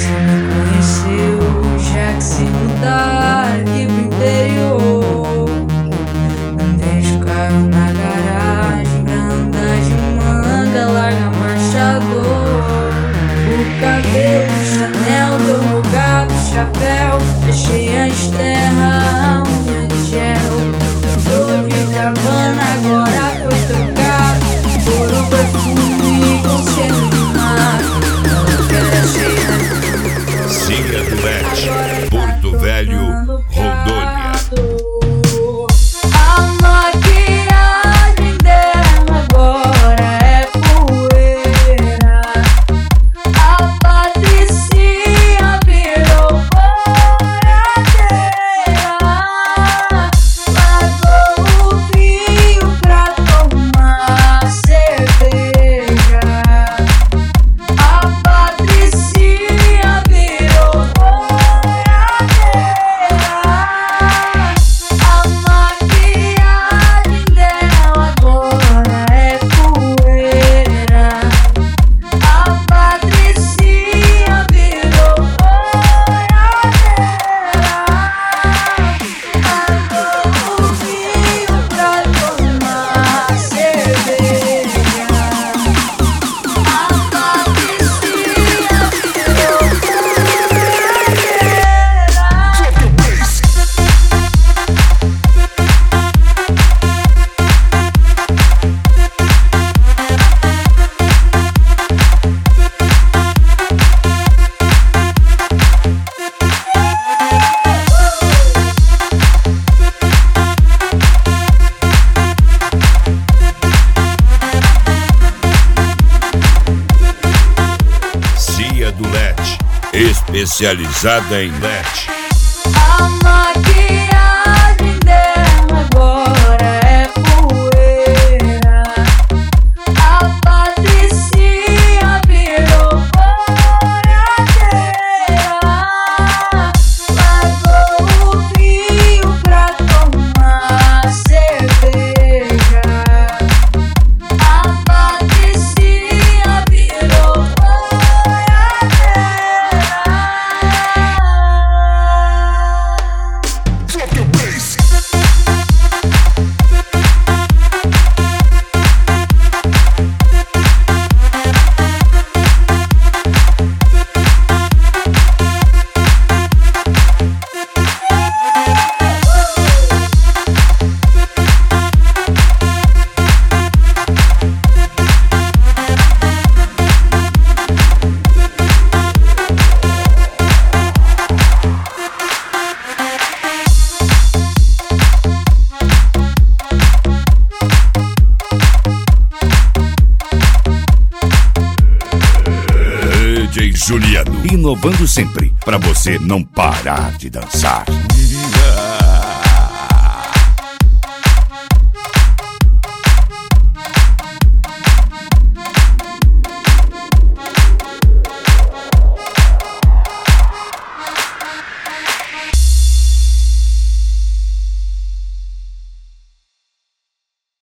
Conheceu, já que se mudar aqui pro interior. Deixa o carro na garagem, branda de manga, larga marchador. O cabelo, Chanel, do gato, chapéu, cheia de terra, unha de gel. Dor de Havana agora foi trocado por um perfume com cheiro de mar. Cia do Leste, Porto Velho, Rondônia. A maquiagem dela agora é poeira. A Patricinha virou boiadeira. Largou o vinho pra tomar cerveja. A Patricinha virou boiadeira. A maquiagem dela agora é poeira. A Patricinha virou boiadeira. Largou o vinho pra tomar cerveja. A Patricinha virou boiadeira. Cia do Leste, especializada em LED. A maquiagem dela agora é poeira. A Patricinha virou boiadeira. Largou o vinho pra tomar cerveja. A Patricinha virou boiadeira. DJ Juliano, inovando sempre, pra você não parar de dançar.